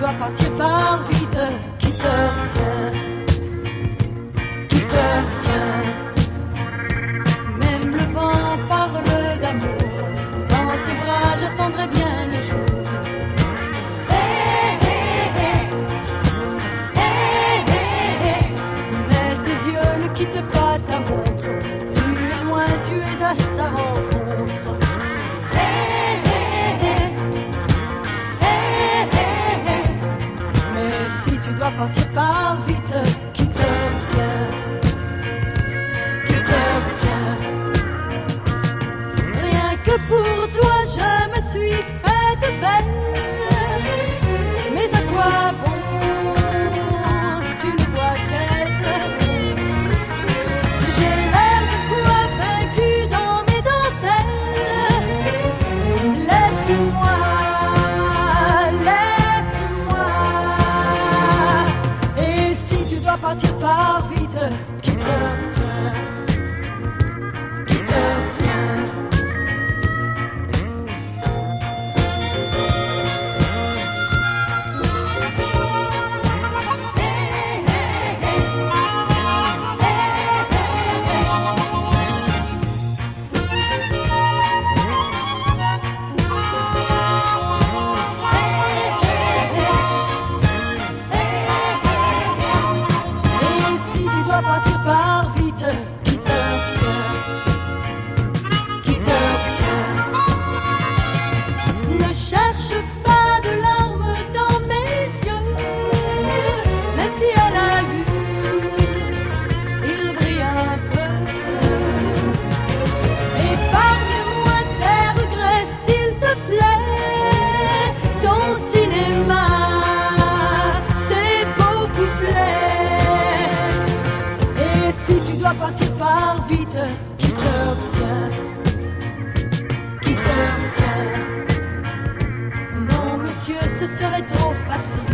dois partir, pars vite. Qui te retient? Qui te retient? Même le vent parle d'amour. Dans tes bras, j'attendrai bien le jour. Mais tes yeux ne quittent pas ta montre. Tu es loin, tu es à sa rencontre. Mais si tu dois partir, pars vite. Qui te retient? Qui te retient? Rien que pour toi, je me suis faite belle. Mais à quoi bon? Tu ne vois qu'elle. J'ai l'air de quoi vaincu dans mes dentelles. Laisse-moi, laisse-moi. Et si tu dois partir, pars vite. Qui te retient? Qui te retient? Et si tu dois partir, pars vite. Qui te retient? Qui te retient? Ne cherche pas de larmes dans mes yeux. Même si à la lune il brille un peu. Épargne-moi tes regrets, s'il te plaît. Ton cinéma, tes beaux couplets. Et si tu dois partir, pars vite. Qui te retient? Qui te retient? Non, monsieur, ce serait trop facile.